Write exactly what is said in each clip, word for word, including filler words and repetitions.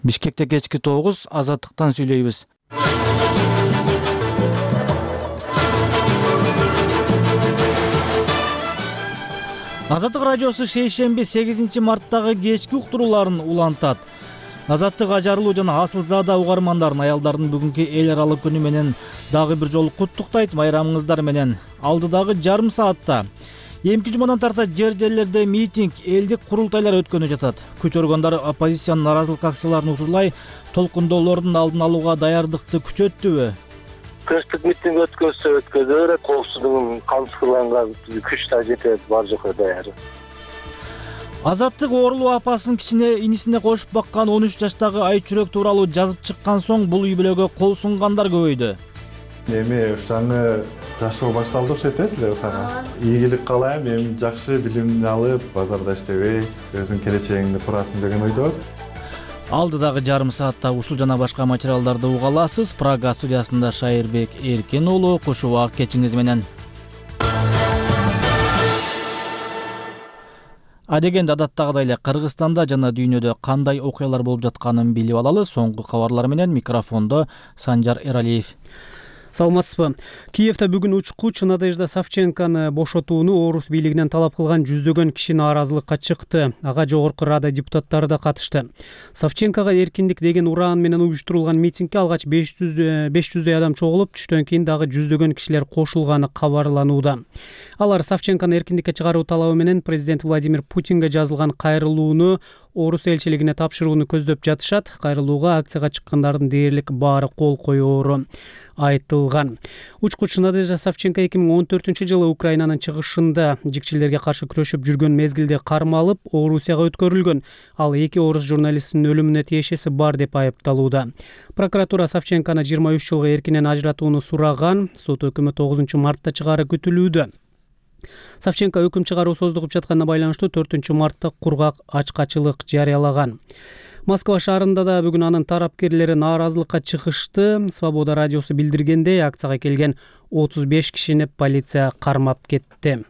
Бишкекте кечки тогуз, Азаттыктан сүйлөйбүз. Азаттык радиосу шейшемби сегизинчи марттагы кечки уктурууларын улантат. Азаттык ажарылуу жана асылзада угармандарын аялдардын бүгүнкү эл аралык күнү менен дагы бир жолу куттуктайт. Майрамыңыздар менен. Алдыдагы жарым саатта эмки жумадан тарта жер жерлерде митинг, элдик курултайлар өткөнү жатат. Күч органдары оппозициянын наразылык акцияларын утулай толкундоолордун алдын алууга даярдыкты күчөттүбү? Көчтүк митинг өткөзсө өткөзө берет, коопсуздугун камсыздууланга күч да жетет, бар жокко даяр. Азаттык оорулуу апасын кичине инисине кошуп баккан он үч жаштагы Айчүрөк тууралуу жазып чыккан соң бул үй бүлөгө кол сунгандар көбөйдү. Эми ушаны жашоо башталды окшойт да силер сага. Ийгилик каалайм, эми жакшы билимди алып, базарда иштебей, өзүң келечегиңди курасың деген ойдобуз. Алдыдагы жарым саатта ушул жана башка материалдарды уга аласыз. Прага студиясында Шайырбек Эркен уулу, куш убак кечиңиз менен. Адегенде адаттагыдай эле Кыргызстанда жана дүйнөдө кандай окуялар болуп жатканын билип алалы. Соңку кабарлар менен микрофондо Санжар Эралиев. Саламатсызбы. Киевде бүгүн учкуч Надежда Савченконы бошотууну орус бийлигинен талап кылган жүздөгөн киши нааразылыкка чыкты. Ага жогорку Рада депутаттары да катышты. Савченкога эркиндик деген ураан менен уюштурулган митингге алгач беш жүздөй адам чогулуп, түштөн кийин дагы жүздөгөн кишилер кошулганы кабарланууда. Алар Савченконы эркиндикке чыгаруу талабы менен президент Владимир Путинге жазылган кайрылууну орус элчилигине тапшырууну көздөп жатышат. Кайрылууга акцияга чыккандардын дээрлик баары кол коёору айтылган. Учкуч Надежда Савченко эки миң он төртүнчү жылы Украинанын чыгышында жикчилерге каршы күрөшүп жүргөн мезгилде кармалып, Орусияга өткөрүлгөн. Ал эки орус журналисттин өлүмүнө тиешеси бар деп айыпталууда. Прокуратура Савченконы жыйырма үч жылга эркинен ажыратууну сураган. Сот өкүмү тогузунчу мартта чыгаары күтүлүүдө. Савченко өкүм чыгаруу создугуп жатканына байланыштуу төртүнчү мартта кургак ачкачылык жарыялаган. Москва шаарында да бүгүн анын тарапкерлери нааразылыкка чыгышты. Свобода радиосу билдиргендей, акцияга келген отуз беш кишини полиция кармап кетти.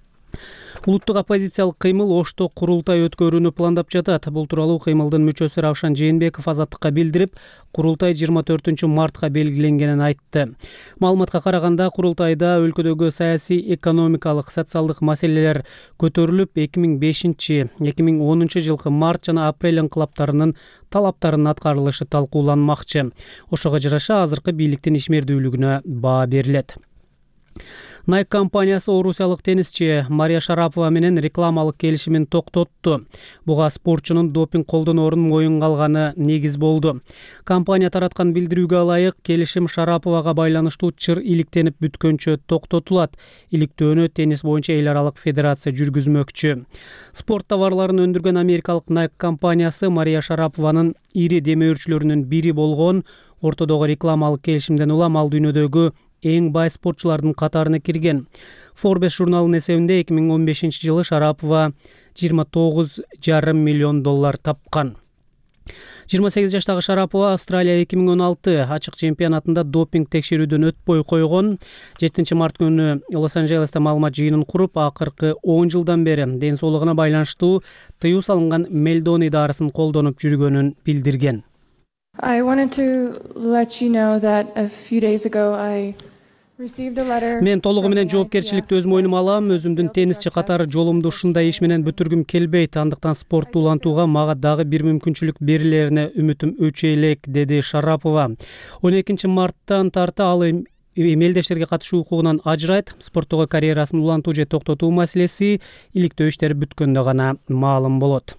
Улуттук оппозициялык кыймыл Ошто курултай өткөрүүнү пландап жатат. Бул тууралуу кыймылдын мүчөсү Равшан Жээнбеков Азаттыкка билдирип, курултай жыйырма төртүнчү мартка белгиленгенин айтты. Маалыматка караганда, курултайда өлкөдөгү саясий, экономикалык, социалдык маселелер көтөрүлүп, эки миң бешинчи — эки миң онунчу жылкы март жана апрель инкылаптарынын талаптарынын аткарылышы талкууланмакчы. Ошого жараша азыркы бийликтин ишмердүүлүгүнө баа берилет. Nike компаниясы орусиялык теннисчи Мария Шарапова менен рекламалык келишимин токтотту. Буга спортчунун допинг колдоноорун моюнга алганы негиз болду. Компания тараткан билдирүүгө ылайык, келишим Шараповага байланыштуу чыр иликтенип бүткөнчө токтотулат. Иликтөөнү теннис боюнча эл аралык федерация жүргүзмөкчү. Спорт товарларын өндүргөн америкалык Nike компаниясы Мария Шарапованын ири демөөрчүлөрүнүн бири болгон. Ортодогу рекламалык келишимден улам ал дүйнөдөгү эң бай спортчулардын катарына кирген. Forbes журналынын эсебинде эки миң он бешинчи жылы Шарапова жыйырма тогуз жарым миллион доллар тапкан. жыйырма сегиз жаштагы Шарапова Австралия эки миң он алты ачык чемпионатында допинг текшерүүдөн өтпөй койгон. жетинчи март күнү Лос-Анджелесте маалымат жыйынын куруп, акыркы он жылдан бери ден соолугуна байланыштуу тыюу салынган мелдони дарысын колдонуп жүргөнүн билдирген. I wanted to let you know that a few days ago I received a letter. Мен толугу менен жоопкерчиликти өз мойнума алам. Өзүмдүн теннисчи катары жолумду ушундай иш менен бүтүргүм келбейт. Андыктан спортту улантууга мага дагы бир мүмкүнчүлүк берилерине үмүтүм өчө элек, деди Шарапова. он экинчи марттан тарта ал мелдештерге катышуу укугунан ажырайт. Спорттогу карьерасын улантуу же токтотуу маселеси иликтөө иштери бүткөндө гана маалым болот.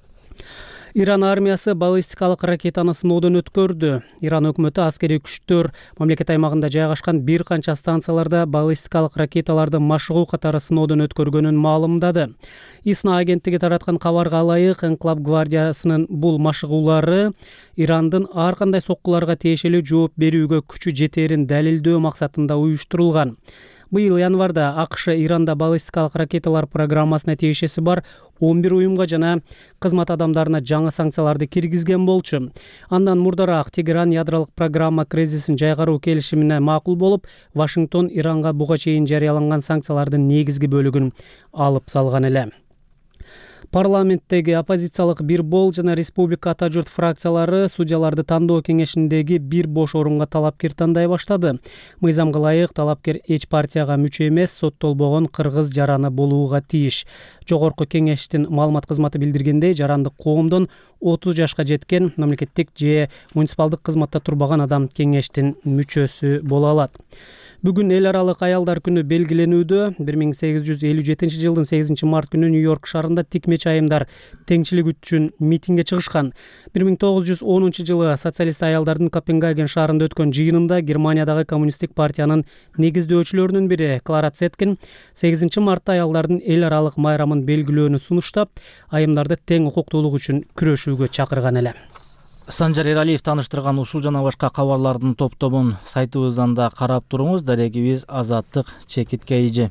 Иран армиясы баллистикалык ракетаны сыноодон өткөрдү. Иран өкмөтү аскерий күчтөр мамлекет аймагында жайгашкан бир канча станцияларда баллистикалык ракеталарды машыгуу катары сыноодон өткөргөнүн маалымдады. ИСНА агенттиги тараткан кабарга ылайык, Энклав гвардиясынын бул машыгуулары Ирандын ар кандай соккуларга тиешелүү жооп берүүгө күчү жетерин далилдөө максатында уюштурулган. Быйыл январда АКШ Иранда баллистикалык ракеталар программасына тиешеси бар он бир уюмга жана кызмат адамдарына жаңы санкцияларды киргизген болчу. Андан мурдараак Тегеран ядролук программа кризисин жайгаруу келишимине макул болуп, Вашингтон Иранга буга чейин жарыяланган санкциялардын негизги бөлүгүн алып салган эле. Парламенттеги оппозициялык бир бол жана республика ата журт фракциялары судьяларды тандоо кеңешиндеги бир бош орунга талапкер тандай баштады. Мыйзамга ылайык талапкер эч партияга мүчө эмес, соттолбогон кыргыз жараны болууга тийиш. Жогорку кеңештин маалымат кызматы билдиргендей, жарандык коомдон отуз жашка жеткен мамлекеттик же муниципалдык кызматта турбаган адам кеңештин мүчөсү боло алат. Бүгүн эл аралык аялдар күнү белгиленүүдө. бир миң сегиз жүз элүү жетинчи жылдын сегизинчи март күнү Нью-Йорк шаарында тикмеч айымдар теңчилик үчүн митингге чыгышкан. бир миң тогуз жүз онунчу жылы социалист аялдардын Копенгаген шаарында өткөн жыйынында Германиядагы коммунисттик партиянын негиздөөчүлөрүнүн бири Клара Цеткин сегизинчи мартта аялдардын эл аралык майрамын белгилөөнү сунуштап, айымдарды тең укуктуулук үчүн күрөшүүгө чакырган эле. Санжар Эралиев тааныштырган ушул жана башка кабарлардын топтомун сайтыбыздан да карап туруңуз. Дарегибиз Азаттык Чекит Кейжи.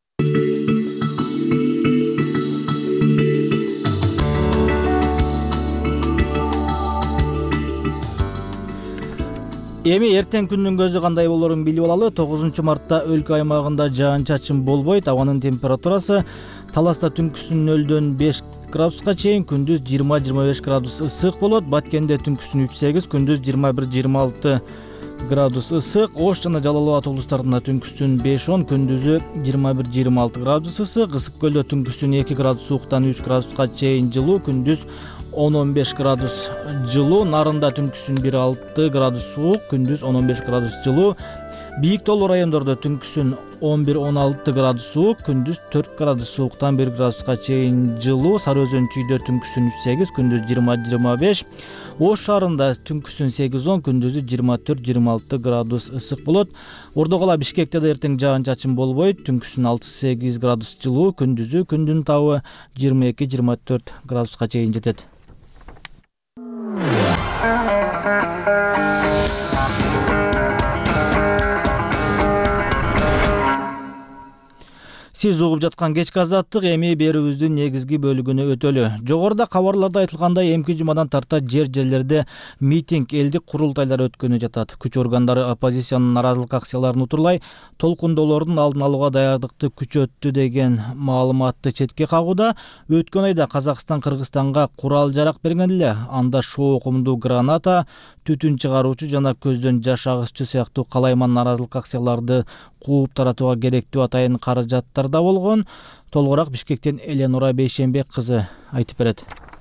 Эми эртең күндүн көзү кандай болорун билип алалы. тогузунчу мартта өлкө аймагында жаан-чачын болбойт. Абанын температурасы Таласта түнкүсүн нөлдөн беш градуска чейин, күндүз жыйырма жыйырма беш градус ысык болот. Баткенде түнкүсүн үч сегиз, күндүз жыйырма бир жыйырма алты градус ысык. Ош жана Жалал Абад облустарында түнкүсүн беш он, күндүзү жыйырма бир жыйырма алты градус ысык. Ысык көлдө түнкүсүн эки градус сууктан үч градуска чейин жылуу, күндүз он он беш градус жылуу. Нарында түнкүсүн бир алты градус суук, күндүз он он беш градус жылуу. Бийик тоолуу райондордо түнкүсүн он бир он алты градус суук, күндүз төрт градус сууктан бир градуска чейин жылуу. Сары Өзөн чүйдө түнкүсүн үч сегиз, күндүз жыйырма жыйырма беш. Ош шаарында түнкүсүн сегиз он, күндүзү жыйырма төрт жыйырма алты градус ысык болот. Ордокала Бишкекте да эртең жаан-чачын болбойт. Түнкүсүн алты сегиз градус жылуу, күндүзү күндүн табы жыйырма эки жыйырма төрт градуска чейин жетет. Сиз угуп жаткан кечки азаттык эми берүүбүздүн негизги бөлүгүнө өтөлү. Жогоруда кабарларда айтылгандай, эмки жумадан тарта жер жерлерде митинг, элдик курултайлар өткөнү жатат. Күч органдары оппозициянын наразылык акцияларын утурлай, толкундоолордун алдын алууга даярдыкты күчөттү деген маалыматты четке кагууда. Өткөн айда Казакстан Кыргызстанга курал жарак берген эле. Анда шоо окумдуу граната, түтүн чыгаруучу жана көздөн жаш агызчу сыяктуу калайман наразылык акцияларды кууп таратууга керектүү атайын каражаттар да болгон. Толугураак Бишкектен Эленора Бейшембек кызы айтып берет.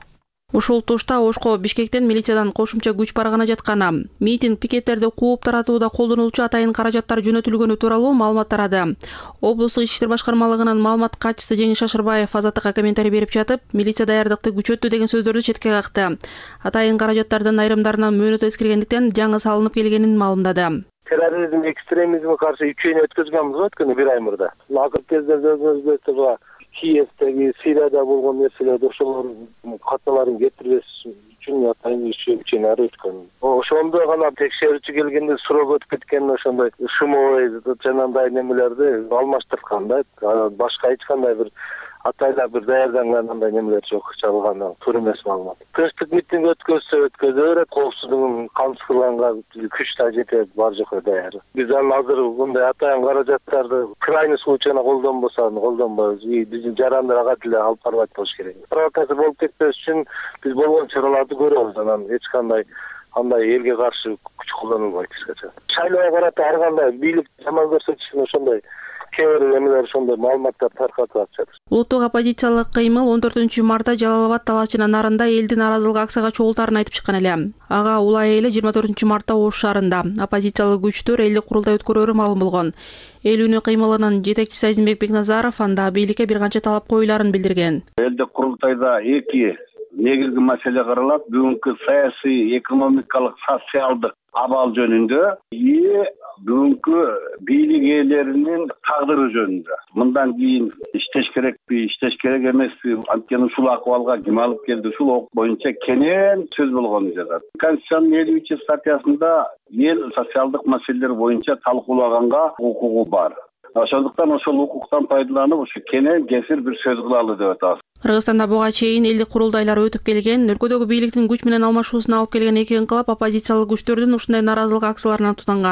Ушул тушта Ошко Бишкектен милициядан кошумча күч баргана жатканы, митинг пикеттерди кууп таратууда колдонулчу атайын каражаттар жөнөтүлгөнү тууралуу маалымат тарады. Облустук ички иштер башкармалыгынын маалымат катчысы Жеңиш Шашырбаев Азаттыкка комментарий берип жатып, милиция даярдыкты күчөттү деген сөздөрдү четке какты. Атайын каражаттардын айрымдарынан мөөнөтү эскиргендиктен жаңы салынып келгенин маалымдады. Терроризм, экстремизмге каршы үч жыйын өткөзгөнбүз өткөнү бир ай мурда. Акыркы кездерде өзүбүздө Киевдеги, Сирияда болгон нерселерди ошолор катналарын кетирбес үчүн атайын үч жыйын өткөн. Ошондо гана текшерүүчү келгенде суроо өтүп кеткен ошондой шумовой жанагындай немелерди алмаштырткан да. Башка эч кандай бир атайда бир даярданган андай немелер жок, чалган туура эмес маалымат. Тынчтык митинг өткөзсө өткөзө берет, коопсуздугун камсызданган күч да жетет, бар жокко даяр. Биз азыр мындай атайын каражаттарды крайний случайна колдонбосо, колдонбойбуз. Биздин жарандар ага деле алып барбайт болуш керек. Провокация болуп кетпеш үчүн биз болгон чараларды көрөбүз, анан эч кандай андай элге каршы күч колдонулбайт эскече. Шайлоого карата ар кандай бийлик жаман көрсөтүшүн ошондой кээ бир эмелер ошондой маалыматтар таркатып атышат. Улуттук оппозициялык кыймыл он төртүнчү мартта Жалал Абад, Талас жана Нарында элдин наразылык акцияга чогултаарын айтып чыккан эле. Ага улай эле жыйырма төртүнчү мартта Ош шаарында оппозициялык күчтөр элдик курултай өткөрөөрү маалым болгон. Эл үнү кыймылынын жетекчиси Азимбек Бекназаров анда бийликке бир канча талап коюларын билдирген. Элдик курултайда эки негизги маселе каралат. Бүгүнкү саясий, экономикалык, социалдык абал жөнүндө и бүгүнкү бийлик ээлеринин тагдыры жөнүндө. Мындан кийин иштеш керекпи, иштеш керек эмеспи, анткени ушул акыбалга ким алып келди, ушул ок боюнча кенен сөз болгонун жазат. Конституциянын элүүнчү статьясында эл социалдык маселелер боюнча талкуулаганга укугу бар. Ошондуктан ошол укуктан пайдаланып, ушу кенен кесир бир сөз кылалы деп атабыз. Кыргызстанда буга чейин элдик курултайлар өтүп келген, өлкөдөгү бийликтин күч менен алмашуусуна алып келген эки инкылап оппозициялык күчтөрдүн ушундай наразылык акцияларына тутанган.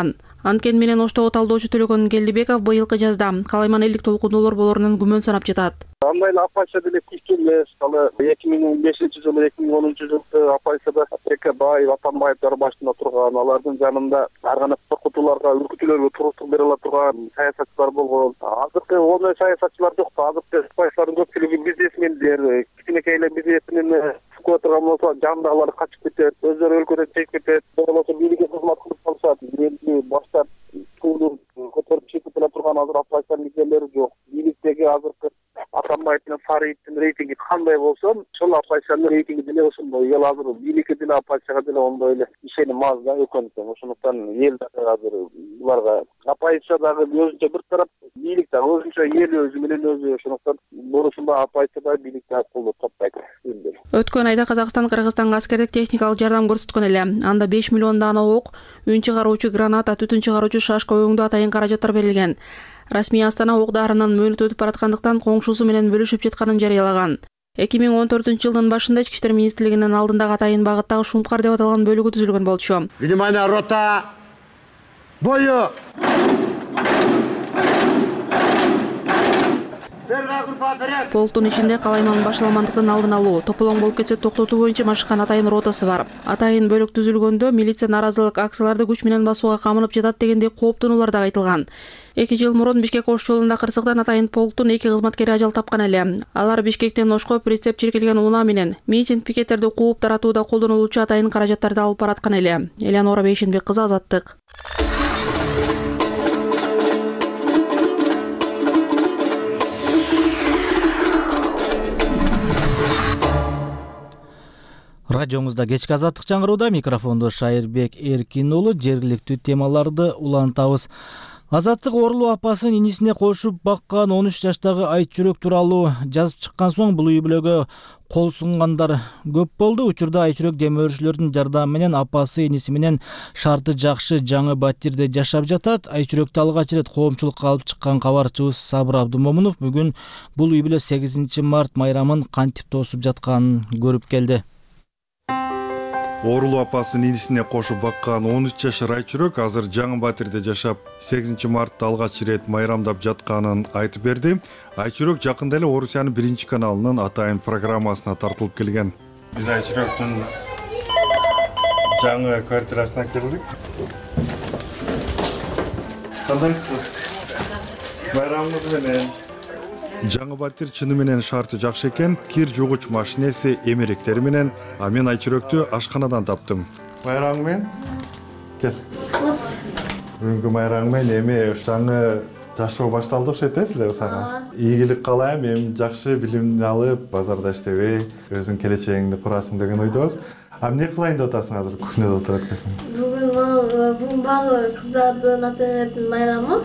Анткени менен Оштогу талдоочу Төлөгөн Келдибеков быйылкы жазда калайман элдик толкундоолор болорунан күмөн санап жатат. Андай эле Апайша деле күчтүү эмес. Ал эки миң бешинчи жылы, эки миң онунчу жылы Апайшада Текебаев, Атамбаевдар башында турган, алардын жанында ар кандай коркутууларга, үркүтүүлөргө туруктук бере ала турган саясатчылар болгон. Азыркы оной саясатчылар жок. Азыркы Апайшалардын көпчүлүгү бизнесмендер, кичинекей эле бизнесинин сукуп турган болсо жандагылар качып кетет, өздөрү өлкөдөн чегип кетет, болбосо бийликке кызмат кылып калышат. Элди баштап туулуп көтөрүп чегип эле турган азыр Апайшанын лидерлери жок. Бийликтеги азыркы Атамбаев менен Фариддин рейтинги кандай болсо, ошол Апайшанын рейтинги деле ошондой. Эл азыр бийликке деле Апайшага деле ондой эле ишеним аз да өкмөттөн. Ошондуктан эл дагы азыр буларга Апайша дагы өзүнчө бир тарап, бийлик дагы өзүнчө эл өзү менен өзү. Ошондуктан бурусунда Апайша да бийликти колдоп таппайт. Өткөн айда Казакстан Кыргызстанга аскердик техникалык жардам көрсөткөн эле. Анда беш миллион даана ок, үн чыгаруучу граната, түтүн чыгаруучу шашка өңдүү атайын каражаттар берилген. Расмий Астана ок дарынын мөөнөт өтүп бараткандыктан коңшусу менен бөлүшүп жатканын жарыялаган. эки миң он төртүнчү жылдын башында Ички иштер министрлигинин алдындагы атайын багыттагы Шумкар деп аталган бөлүгү түзүлгөн болчу. Внимание, рота! Бою! Полктун ичинде калайман башталмандыктын алдын алуу, тополоң болуп кетсе токтотуу боюнча машыккан атайын ротасы бар. Атайын бөлүк түзүлгөндө милиция наразылык акцияларды күч менен басууга камынып жатат дегендей кооптонуулар да айтылган. эки жыл мурун Бишкек Ош жолунда кырсыктан атайын полктун эки кызматкери ажал тапкан эле. Алар Бишкектен Ошко прицеп чиркелген унаа менен митинг пикеттерди кууп таратууда колдонулуучу атайын каражаттарды алып бараткан эле. Элеонора Бейшенбек кызы, Азаттык. Радиоңузда кечки Азаттык чаңырууда, микрофондо Шайырбек Эркин уулу. Жергиликтүү темаларды улантабыз. Азаттык Орлуу апасын инисине кошуп баккан он үч жаштагы Айчүрөк тууралуу жазып чыккан соң бул үй бүлөгө кол сунгандар көп болду. Учурда Айчүрөк дем өрүүчүлөрдүн жардамы менен апасы иниси менен шарты жакшы жаңы батирде жашап жатат. Айчүрөктү алгач ирет коомчулукка алып чыккан кабарчыбыз Сабыр Абдумомунов бүгүн бул үй бүлө сегизинчи март майрамын кантип тосуп жатканын көрүп келди. Орлуу апасын инисине кошуп баккан он үч жашар Айчүрөк азыр жаңы батирде жашап, сегизинчи мартта алгач ирет майрамдап жатканын айтып берди. Айчүрөк жакында эле Орусиянын биринчи каналынын атайын программасына тартылып келген. Биз Айчүрөктүн жаңы квартирасына келдик. Кандайсыз? Майрамыңыз менен. Жаңы батир чыны менен шарты жакшы экен, кир жугуч машинеси, эмеректери менен. А мен Айчүрөктү ашканадан таптым. Майраң менен кел. Бүгүнкү майраң менен эми жаңы жашоо башталды окшойт эсилер сага. Ийгилик каалайм, эми жакшы билим алып, базарда иштебей, өзүң келечегиңди курасың деген ойдобуз. А эмне кылайын деп атасың азыр кухняда отуруп аткансың? Бүгүн бүгүн баары кыздардын ата-энелердин майрамы.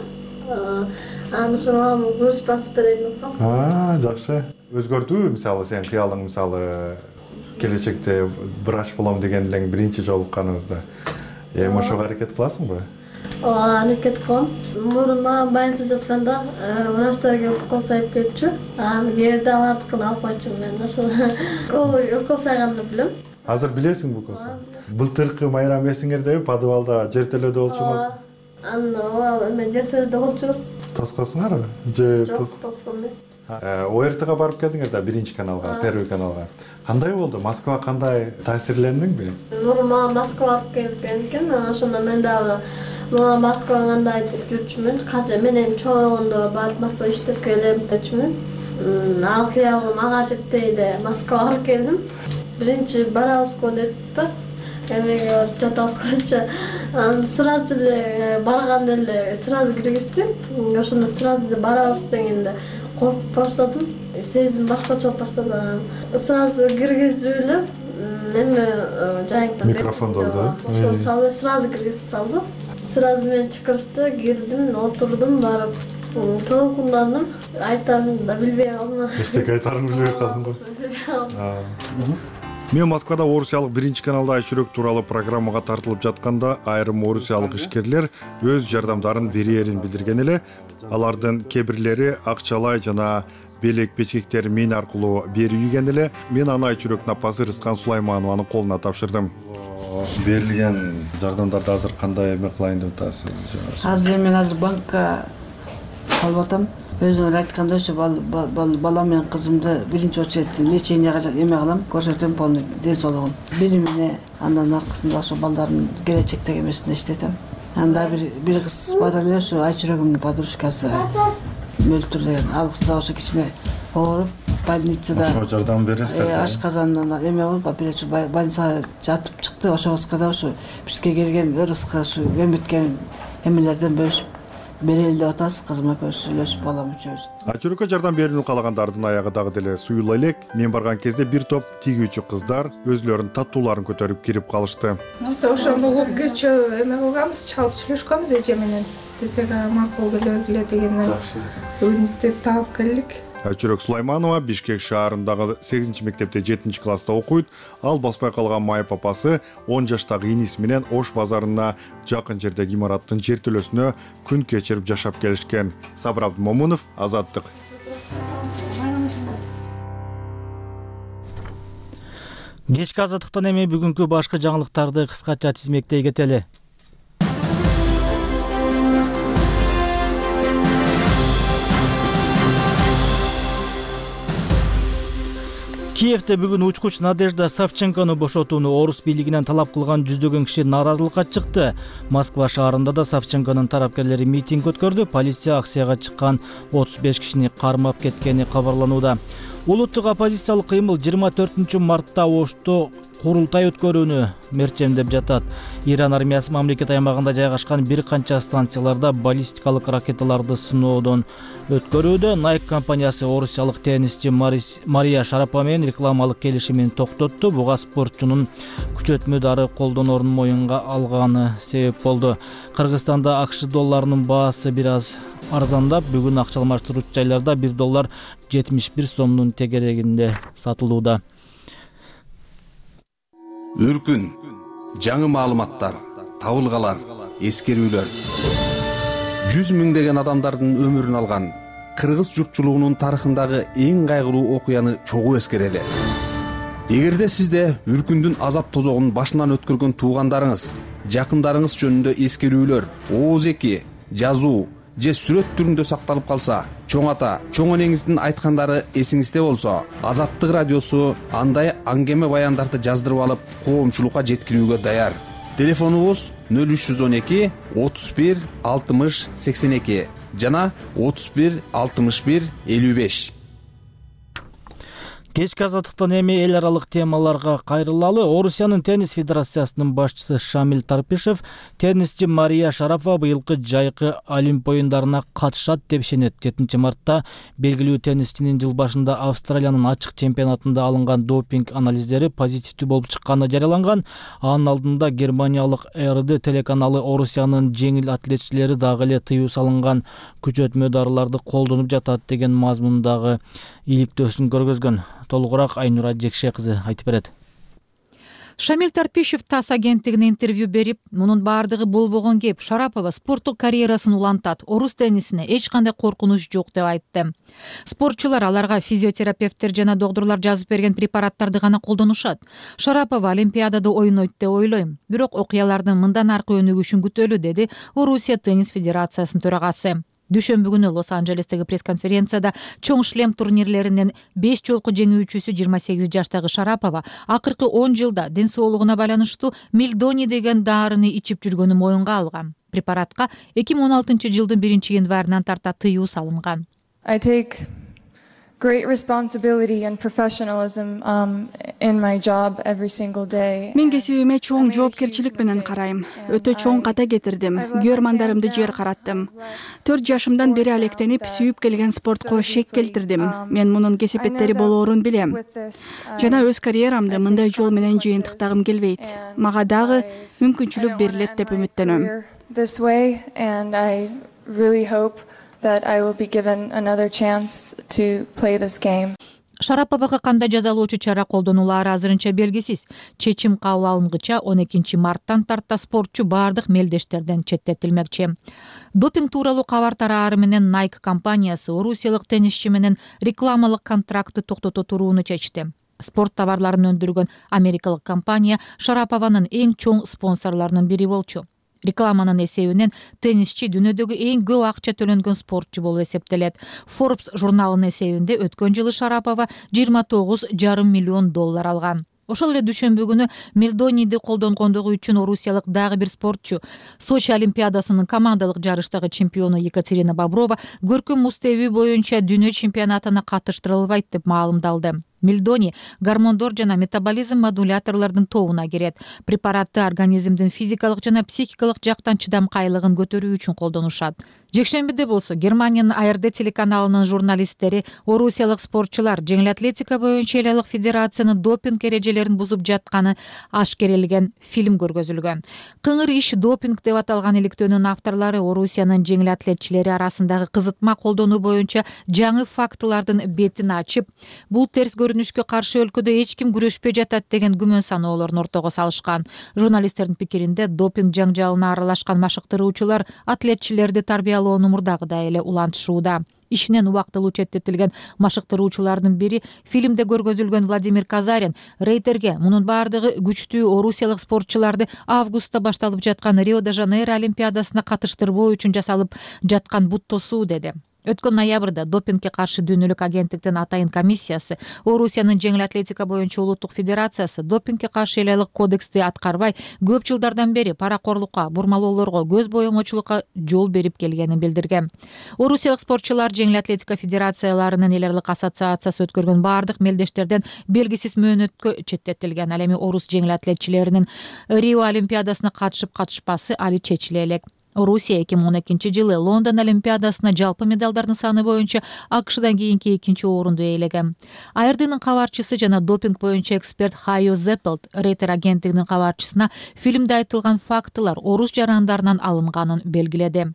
Аны ошону көрүп басып берейин деп аткам. А, жакшы. Өзгөрдүбү мисалы сен кыялың мисалы келечекте врач болом деген элең биринчи жолукканыңызда. Эми ошого аракет кыласыңбы? Ооба, аракет кылам. Мурун мага больница жатканда врачтар келип укол сайып кетчү. Анан кээде алардыкын алып койчумун мен. Ошо укол сайганды билем. Азыр билесиңби укол сайып? Былтыркы майрам эсиңердеби? Подвалда жер төлөдө болчумуз. Аны мен жер төлөдө болчубуз. Тоскосуңарбы? Же Жок, тоскон эмеспиз. О эр тга барып келдиңер да, биринчи каналга, первый каналга. Кандай болду? Москва кандай? Таасирлендиңби? Мурун мага Москва барып келген экен. Ошондо мен дагы мага Москва кандай деп жүрчүмүн. Канча менен чоңондо барып Москва иштеп келем дечүмүн. Ал кыялым ага жетпей эле Москва барып келдим. Биринчи барабызго депти. Эмеге жатабызгача анан сразу эле барганда эле сразу киргизди. Ошондо сразу эле барабыз дегенде коркуп баштадым. Сезим башкача болуп баштады. Сразу киргизип эле эме жайыңда микрофондо да. Ошо салып сразу киргизип салды. Сразу мен чакырышты, кирдим, отурдум, барып толкундандым. Айтарымды да билбей калдым. Эчтеке айтарыңды билбей калдың го. Мен Москвада Орусиялык биринчи каналда Айчүрөк тууралуу программага тартылып жатканда айрым орусиялык ишкерлер өз жардамдарын берерин билдирген эле. Алардын кээ бирлери акчалай жана белек печкектер мен аркылуу берилген эле мен аны Айчүрөктүн апасы Рыскан Сулайманованын колуна тапшырдым. Берилген жардамдарды азыр кандай эме кылайын деп атасыз? Азыр мен азыр банкка салып атам. Өзүңөр айткандай ушу балам менен кызымды биринчи очередь леченияга эме кылам, көрсөтөм полный ден соолугун. Билимине, андан аркасында ошо балдардын келечектеги эмесине иштетем. Анда бир бир кыз бар эле ушу Айчүрөгүмдүн подружкасы мөлтүр деген. Ал кыз да ошо кичине ооруп больницада. Ошо жардам бересиз? Ашказандан эме болуп, операция больницага жатып чыкты. Ошо кызга да ошо бизге келген ырыска ушу эметкен эмелерден бөлүшүп берели деп атабыз. Кызым экөөбүз сүйлөшүп балам үчөөбүз. Айчүрөккө жардам берүүнү каалагандардын аягы дагы деле суюла элек. Мен барган кезде бир топ тигүүчү кыздар өзлөрүнүн таттууларын көтөрүп кирип калышты. Биз ошондо кечээ эме кылганбыз, чалып сүйлөшкөнбүз эже менен. Десек макул келе дегенден бүгүн издеп таап келдик. Айчүрөк Сулайманова Бишкек шаарындагы сегизинчи мектепте жетинчи класста окуйт. Ал баспай калган май папасы он жаштагы иниси менен Ош базарына жакын жердеги имараттын жертөлөсүнө күн кечирип жашап келишкен. Сабыр Абдымомунов, Азаттык. Кечки Азаттыктан эми бүгүнкү башкы жаңылыктарды кыскача тизмектей кетели. Киевде бүгүн учкуч Надежда Савченкону бошотууну орус бийлигинен талап кылган жүздөгөн киши нааразылыкка чыкты. Москва шаарында да Савченконун тарапкерлери митинг өткөрдү. Полиция акцияга чыккан отуз беш кишини кармап кеткени кабарланууда. Улуттук оппозициялык кыймыл жыйырма төртүнчү мартта Ошто курултай өткөрүүнү мерчемдеп жатат. Иран армиясы мамлекет аймагында жайгашкан бир канча станцияларда баллистикалык ракеталарды сыноодон өткөрүүдө. Nike компаниясы орусиялык теннисчи Мария Шарапова менен рекламалык келишимин токтотту. Буга спортчунун күчөтмө дары колдоноорун моюнга алганы себеп болду. Кыргызстанда АКШ долларынын баасы бир аз арзандап, бүгүн акча алмаштыруучу жайларда бир доллар жетимиш бир сомдун тегерегинде сатылууда. Үркүн, жаңы маалыматтар, табылгалар, эскерүүлөр. жүз миңдеген адамдардын өмүрүн алган кыргыз журтчулугунун тарыхындагы эң кайгылуу окуяны чогуу эскерели. Эгерде сизде үркүндүн азап тозогун башынан өткөргөн туугандарыңыз, жакындарыңыз жөнүндө эскерүүлөр, ооз эки, жазуу же сүрөт түрүндө сакталып калса, чоң ата, чоң энеңиздин айткандары эсиңизде болсо, Азаттык радиосу андай аңгеме баяндарды жаздырып алып, коомчулукка жеткирүүгө даяр. Телефонубуз нөл үч жүз он эки отуз бир алтымыш сексен эки жана отуз бир алтымыш бир элүү беш. Кечки Азаттыктан эми эл аралык темаларга кайрылалы. Орусиянын теннис федерациясынын башчысы Шамиль Тарпишев теннисчи Мария Шарапова быйылкы жайкы Олимп оюндарына катышат деп ишенет. жетинчи мартта белгилүү теннисчинин жыл башында Австралиянын ачык чемпионатында алынган допинг анализдери позитивдүү болуп чыкканы жарыяланган. Анын алдында германиялык эр дэ телеканалы Орусиянын жеңил атлетчилери дагы эле тыюу салынган күчөтмө дарыларды колдонуп жатат деген мазмундагы иликтөөсүн көргөзгөн. Толугураак Айнура Жекше кызы айтып берет. Шамиль Тарпишев ТАСС агенттигине интервью берип, мунун баардыгы болбогон кеп, Шарапова спорттук карьерасын улантат, орус теннисине эч кандай коркунуч жок деп айтты. Спортчулар аларга физиотерапевттер жана доктурлар жазып берген препараттарды гана колдонушат. Шарапова Олимпиадада ойнойт деп ойлойм, бирок окуялардын мындан аркы өнүгүшүн күтөлү, деди Орусия теннис федерациясынын төрагасы. Дүйшөмбү күнү Лос-Анджелестеги пресс-конференцияда чоң шлем турнирлеринен беш жолку жеңүүчүсү жыйырма сегиз жаштагы Шарапова акыркы он жылда ден соолугуна байланыштуу Мельдони деген даарыны ичип жүргөнүн моюнга алган. Препаратка эки миң он алтынчы жылдын биринчи январынан тарта тыюу салынган. I take great responsibility and professionalism um, in my job every single day. Мен кесибиме чоң жоопкерчилик менен карайм. Өтө чоң ката кетирдим. Күйөрмандарымды жер караттым. төрт жашымдан бери алектенип, сүйүп келген спортко шек келтирдим. Мен мунун кесепеттери болоорун билем. Жана өз карьерамды мындай жол менен жыйынтыктагым келбейт. Мага дагы мүмкүнчүлүк берилет деп үмүттөнөм. This way, and I really hope that I will be given another chance to play this game. Шараповага кандай жазалоочу чара колдонулаары азырынча белгисиз. Чечим кабыл алынгыча он экинчи марттан тарта спортчу баардык мелдештерден четтетилмекчи. Допинг тууралуу кабар тараары менен Nike компаниясы орусиялык теннисчи менен рекламалык контрактты токтото турууну чечти. Спорт товарларын өндүргөн америкалык компания Шарапованын эң чоң спонсорлорунун бири болчу. Рекламанын эсебинен теннисчи дүйнөдөгү эң көп акча төлөнгөн спортчу болуп эсептелет. Forbes журналынын эсебинде өткөн жылы Шарапова жыйырма тогуз жарым миллион доллар алган. Ошол эле дүйшөмбү күнү Мельдониди колдонгондугу үчүн орусиялык дагы бир спортчу, Сочи олимпиадасынын командалык жарыштагы чемпиону Екатерина Боброва көркөм муз тебүү боюнча дүйнө чемпионатына катыштырылбайт деп маалымдалды. Мельдони гормондор жана метаболизм модуляторлордун тобуна кирет. Препаратты организмдин физикалык жана психикалык жактан чыдамкайлыгын көтөрүү үчүн колдонушат. Жекшембиде болсо Германиянын А Р Д телеканалынын журналисттери орусиялык спортчулар жеңил атлетика боюнча эл аралык федерациянын допинг эрежелерин бузуп жатканы ашкерелген фильм көргөзүлгөн. Кыңыр иш допинг деп аталган иликтөөнүн авторлору Орусиянын жеңил атлетчилери арасындагы кызытма колдонуу боюнча жаңы фактылардын бетин ачып, бул терс көрүнүшкө каршы өлкөдө эч ким күрөшпөй жатат деген күмөн саноолорун ортого салышкан. Журналисттердин пикиринде допинг жаңжалына аралашкан машыктыруучулар атлетчилерди тарбиялоону мурдагыдай эле улантышууда. Ишинен убактылуу четтетилген машыктыруучулардын бири фильмде көргөзүлгөн Владимир Казарин Рейтерге мунун баардыгы күчтүү орусиялык спортчуларды августта башталып жаткан Рио-де-Жанейро олимпиадасына катыштырбоо үчүн жасалып жаткан бут тосуу деди. Өткөн ноябрда допингге каршы дүйнөлүк агенттиктин атайын комиссиясы Орусиянын жеңил атлетика боюнча улуттук федерациясы допингге каршы эл аралык кодексти аткарбай көп жылдардан бери паракорлукка, бурмалоолорго, көз боемочулукка жол берип келгенин билдирген. Орусиялык спортчулар жеңил атлетика федерацияларынын эл аралык ассоциациясы өткөргөн баардык мелдештерден белгисиз мөөнөткө четтетилген. Ал эми орус жеңил атлетчилеринин Рио олимпиадасына катышып катышпасы али чечиле элек. Орусия эки миң он экинчи жылы Лондон олимпиадасына жалпы медалдардын саны боюнча АКШдан кийинки экинчи орунду ээлеген. А Р Д'нин кабарчысы жана допинг боюнча эксперт Хайо Зеппелт Рейтер агенттигинин кабарчысына фильмде айтылган фактылар орус жарандарынан алынганын белгиледи.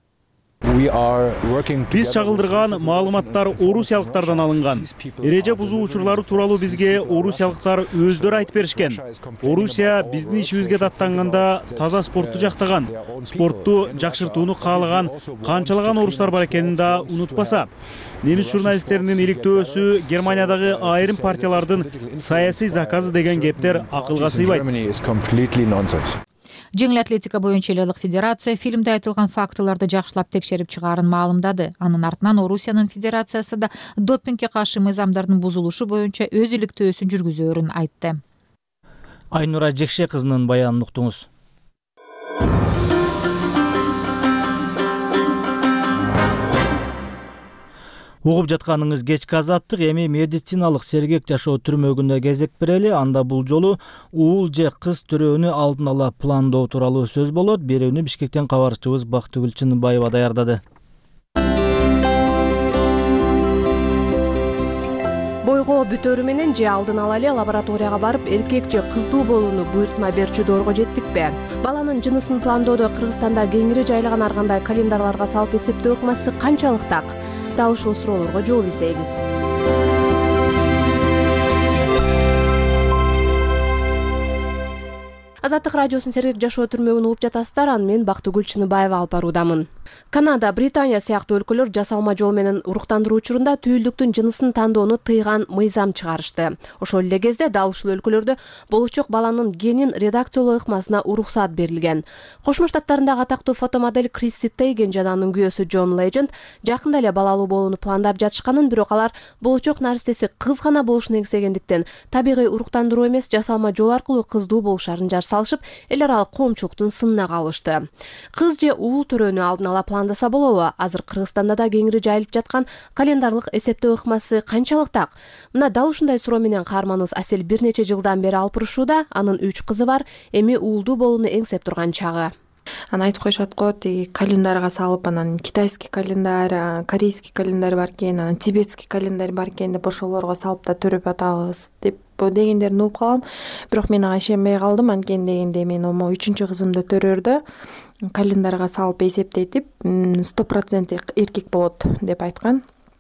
Биз чагылдырган маалыматтар орусиялыктардан алынган. Эреже бузуу учурлары тууралуу бизге орусиялыктар өздөрү айтып беришкен. Орусия биздин ишибизге даттанганда таза спортту жактаган, спортту жакшыртууну каалаган канчалаган орустар бар экенин да унутпаса. Немис журналисттеринин иликтөөсү Германиядагы айрым партиялардын саясий заказы деген кептер акылга сыйбайт. Жеңил атлетика боюнча эл аралык федерация фильмде айтылган фактыларды жакшылап текшерип чыгаарын маалымдады. Анын артынан Орусиянын федерациясы да допингге каршы мыйзамдардын бузулушу боюнча өз иликтөөсүн жүргүзөөрүн айтты. Айнура Жекше кызынын баянын уктуңуз. Угуп жатканыңыз кечки азаттык, эми медициналык сергек жашоо түрмөгүнө кезек берели. Анда бул жолу уул же кыз төрөөнү алдын ала пландоо тууралуу сөз болот. Берүүнү Бишкектен кабарчыбыз Бактыгүл Чыныбаева даярдады. Бойго бүтөрү менен же алдын ала эле лабораторияга барып, эркек же кыздуу болууну буйртма берчү доорго жеттикпи? Баланын жынысын пландоодо Кыргызстанда кеңири жайлаган ар кандай календарларга салып эсептөө ыкмасы канчалык так? Дал ушул суроолорго жооп издейбиз. Азаттык радиосунун сергек жашоо түрмөгүн угуп жатасыздар. Аны мен Бактыгүл Чыныбаева алып баруудамын. Канада, Британия сыяктуу өлкөлөр жасалма жол менен уруктандыруу учурунда түйүлдүктүн жынысын тандоону тыйган мыйзам чыгарышты. Ошол эле кезде дал ушул өлкөлөрдө болочок баланын генин редакциялоо ыкмасына уруксат берилген. Кошмо Штаттарындагы атактуу фотомодель Крисси Тейген жана анын күйөөсү Джон Легенд жакында эле балалуу болууну пландап жатышканын, бирок алар болочок наристеси кыз гана болушун эңсегендиктен табигый уруктандыруу эмес, жасалма жол аркылуу кыздуу болушарын жар салышып, эл аралык коомчулуктун сынына калышты. Кыз же уул төрөөнү алдын ала пландаса болобу? Азыр Кыргызстанда да кеңири жайылып жаткан календарлык эсептөө ыкмасы канчалык так? Мына дал ушундай суроо менен каарманыбыз Асель бир нече жылдан бери алпырышууда. Анын үч кызы бар, эми уулдуу болууну эңсеп турган чагы. Аны айтып коюшат го, тиги календарга салып, анан китайский календарь, корейский календарь бар экен, анан тибетский календарь бар экен деп ошолорго салып да төрөп атабыз деп дегендерин угуп калам. Бирок мен ага ишенбей калдым. Анткени дегенде мен омо үчүнчү кызымды төрөөрдө календарга салып эсептетип сто процент эркек болот деп айткан.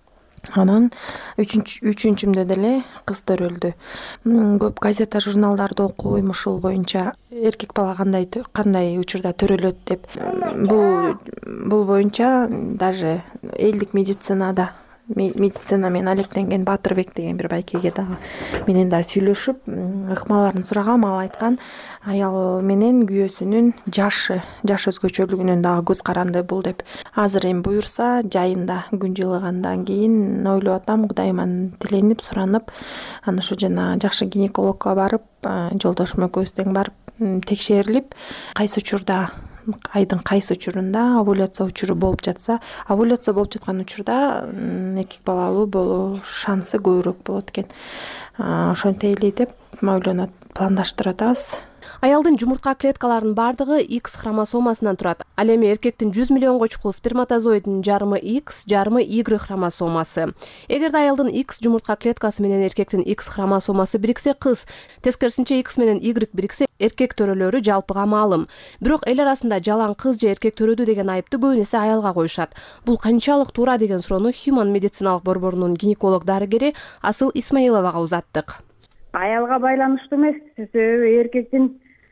Анан үчүнчүмдө деле кыз төрөлдү. Көп газета журналдарды окуйм ушул боюнча эркек бала кандай кандай учурда төрөлөт деп. Бул бул боюнча даже элдик медицинада медицина менен алектенген Батырбек деген бир байкеге дагы менен да сүйлөшүп ыкмаларын сурагам. Ал айткан аял менен күйөөсүнүн жашы жаш өзгөчөлүгүнөн дагы көз каранды бул деп. Азыр эми буюрса жайында күн жылыгандан кийин ойлоп атам, Кудайыман тиленип суранып, анан ошо жана жакшы гинекологко барып, жолдошум экөөбүз тең барып текшерилип, кайсы учурда айдын кайсы учурунда овуляция учуру болуп жатса, овуляция болуп жаткан учурда эркек балалуу болуу шансы көбүрөөк болот экен. Ошентели деп ойлонуп пландаштырып атабыз. Аялдын жумуртка клеткаларынын бардыгы X хромосомасынан турат. Ал эми эркектин жүз миллионго чукул сперматозоидинин жарымы X, жарымы Y хромосомасы. Эгерде аялдын X жумуртка клеткасы менен эркектин X хромосомасы бириксе кыз, тескерисинче X менен Y бириксе эркек төрөлөрү жалпыга маалым. Бирок эл арасында жалаң кыз же эркек төрөдү деген айыпты көбүн эсе аялга коюшат. Бул канчалык туура деген суроону Human медициналык борборунун гинеколог дарыгери Асыл Исмаиловага узаттык. Аялга байланыштуу эмес, себеби эркектин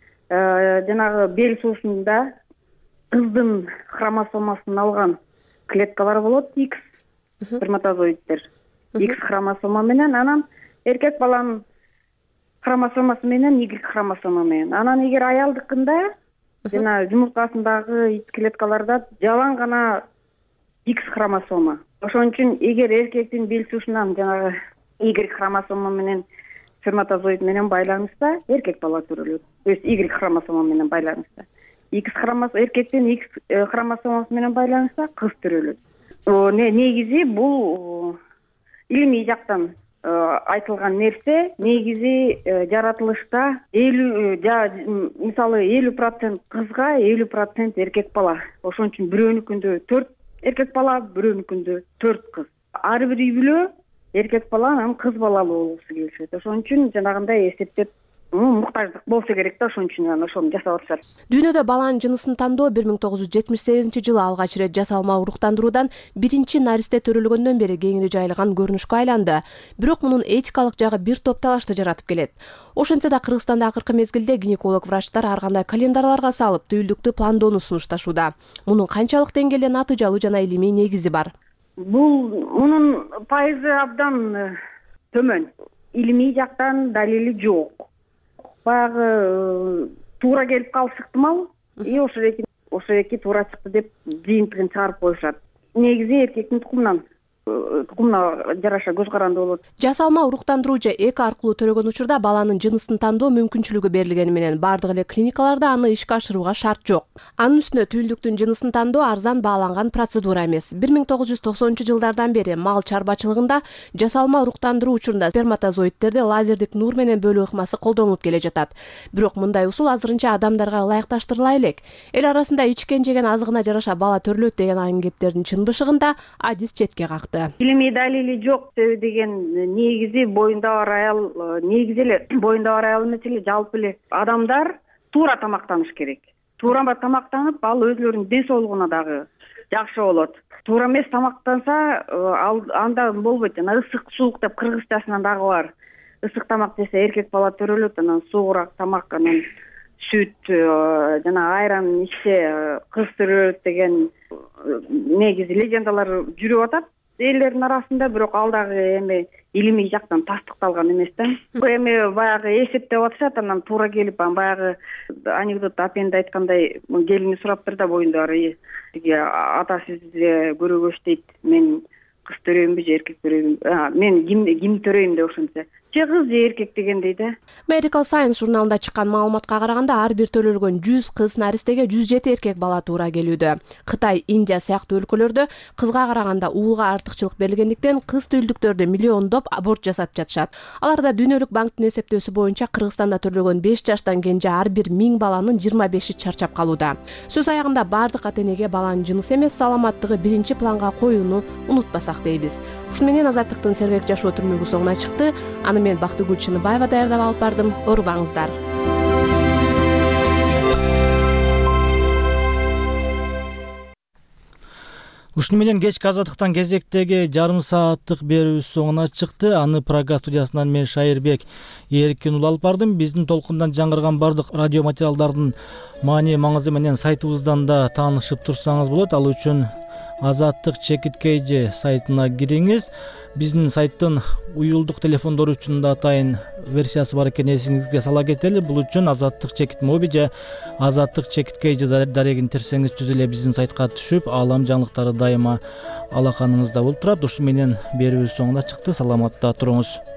жанагы бел суусунда кыздын хромосомасын алган клеткалар болот, X сперматозоиддер. X хромосома менен, анан эркек баланын хромосомасы менен Y хромосома менен. Анан эгер аялдыкында жана жумурткасындагы клеткаларда жалаң гана X хромосома. Ошон үчүн эгер эркектин бел суусунан жанагы Y хромосома менен сперматозоид менен байланышса эркек бала төрөлөт. То есть Y хромосома менен байланышса. X хромосома эркектин X хромосомасы менен байланышса кыз төрөлөт. Негизи бул илимий жактан айтылган нерсе. Негизи жаратылышта элүү мисалы элүү процент кызга, элүү процент эркек бала. Ошон үчүн бирөөнүкүндө төрт эркек бала, бирөөнүкүндө төрт кыз. Ар бир үй бүлө эркек бала анан кыз балалуу болгусу келишет. Ошон үчүн жанагындай эсептеп муктаждык болсо керек да, ошон үчүн анан ошону жасап атышат. Дүйнөдө баланын жынысын тандоо бир миң тогуз жүз жетимиш сегизинчи жылы алгач ирет жасалма уруктандыруудан биринчи наристе төрөлгөндөн бери кеңири жайылган көрүнүшкө айланды. Бирок мунун этикалык жагы бир топ талашты жаратып келет. Ошентсе да Кыргызстанда акыркы мезгилде гинеколог врачтар ар кандай календарларга салып түйүлдүктү пландоону сунушташууда. Мунун канчалык деңгээлде натыйжалуу жана илимий негизи бар? Бул мунун пайызы абдан төмөн. Илимий жактан далили жок. Баягы туура келип калышы ыктымал. И ошо эки ошо эки туура чыкты деп жыйынтыгын чыгарып коюшат. Негизи эркектин тукумунан тукумуна жараша көз каранды болот. Жасалма уруктандыруу же эк аркылуу төрөгөн учурда баланын жынысын тандоо мүмкүнчүлүгү берилгени менен бардык эле клиникаларда аны ишке ашырууга шарт жок. Анын үстүнө түйүлдүктүн жынысын тандоо арзан бааланган процедура эмес. бир миң тогуз жүз токсонунчу жылдардан бери мал чарбачылыгында жасалма уруктандыруу учурунда сперматозоиддерди лазердик нур менен бөлүү ыкмасы колдонулуп келе жатат. Бирок мындай усул азырынча адамдарга ылайыкташтырыла элек. Эл арасында ичкен жеген азыгына жараша бала төрөлөт деген айын кептердин чын бышыгында адис четке какты. Илимий далили жок деген негизи боюнда бар аял, негизи эле боюнда бар аял эмес эле жалпы эле адамдар туура тамактаныш керек. Туура тамактанып, ал өзүлөрүнүн ден соолугуна дагы жакшы болот. Туура эмес тамактанса, анда болбойт. Жана ысык, суук деп Кыргызчасынан дагы бар. Ысык тамак жесе эркек бала төрөлөт, анан суугураак тамак, анан сүт жана айран ичсе кыз төрөлөт деген негизи легендалар жүрүп атат элдердин арасында. Бирок ал дагы эми илимий жактан тастыкталган эмес да. Эми баягы эсептеп атышат, анан туура келип, баягы анекдот апенде айткандай келини сураптыр да боюнда бар. Ата сизге көрөгөч дейт, мен кыз төрөйүнбү же эркек төрөйүнбү? Мен ким ким төрөйүм деп ошентсе. Же кыз же эркек дегендей да. Medical Science журналында чыккан маалыматка караганда ар бир төрөлгөн жүз кыз наристеге жүз жети эркек бала туура келүүдө. Кытай, Индия сыяктуу өлкөлөрдө кызга караганда уулга артыкчылык берилгендиктен кыз түйүлдүктөрдө миллиондоп аборт жасап жатышат. Аларда Дүйнөлүк банктын эсептөөсү боюнча Кыргызстанда төрөлгөн беш жаштан кенже ар бир миң баланын жыйырма беши чарчап калууда. Сөз аягында бардык ата-энеге баланын жынысы эмес, саламаттыгы биринчи планга коюуну унутпасак дейбиз. Ушуну менен Азаттыктын Сергек жашоо түрмөгү соңуна чыкты. Аны мен Бактыгүл Чыныбаева даярдап алып бардым. Урбаңыздар. Ушуну менен кечки азаттыктан кезектеги жарым сааттык берүүбүз соңуна чыкты. Аны Прага студиясынан мен Шайырбек Эркин уулу алып бардым. Биздин толкундан жаңырган бардык радио материалдардын маани маңызы менен сайтыбыздан да таанышып турсаңыз болот. Ал үчүн Азаттык чекит kg сайтына кириңиз. Биздин сайттын уюлдук телефондору үчүн да атайын версиясы бар экен, эсиңизге сала кетели. Бул үчүн Азаттык чекит моби же Азаттык чекит kg дарегин терсеңиз түз эле биздин сайтка түшүп, аалам жаңылыктары дайыма алаканыңызда болуп турат. Ушу менен берүүбүз соңуна чыкты. Саламатта туруңуз.